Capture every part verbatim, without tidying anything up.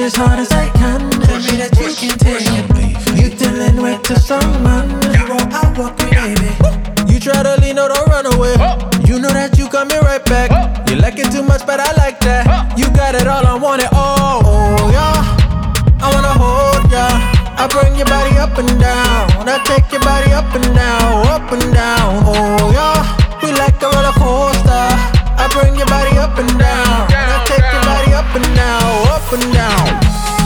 as hard as I can. Tell me that you can take it. You dealing with a strong man. You won't outwalk me, baby. You try to lean, no, don't run away. You know that you coming right back. You like it too much, but I like that. You got it all, I want it all. Oh yeah, I wanna hold ya. I bring your body up and down. I take your body up and down, up and down. Oh yeah, we like a roller coaster. I bring your body up and down. I take your body up and down, up and down.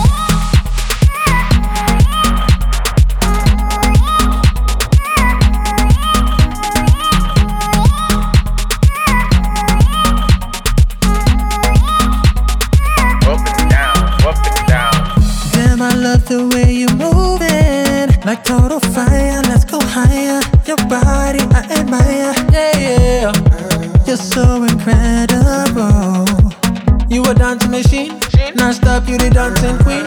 I love the way you're moving, like total fire. Let's go higher. Your body I admire. Yeah, yeah. You're so incredible. You a dancing machine, non-stop. You the dancing queen.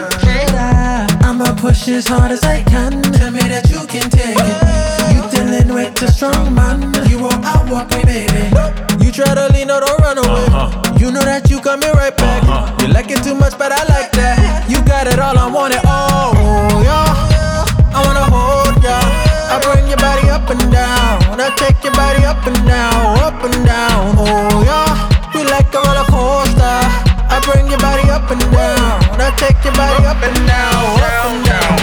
I'ma push as hard as I can. Tell me that you can take it. You dealing with a strong man. You won't outwalk me, baby. You try to lean, no, don't run away. You know that you coming right back. You like it too much, but I like that. You got it all, I want it all. Oh yeah, I wanna hold ya. I bring your body up and down. I take your body up and down, up and down. Oh yeah, we like a roller coaster. I bring your body up and down. I take your body up and down, up and down.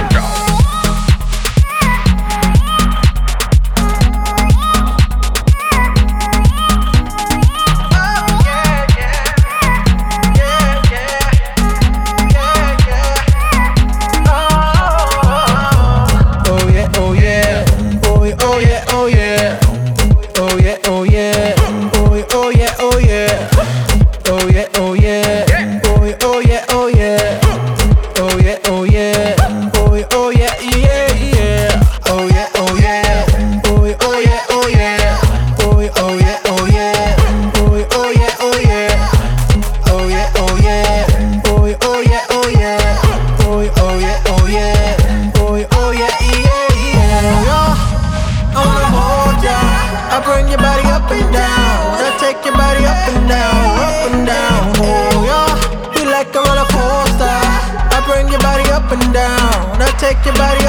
Take your body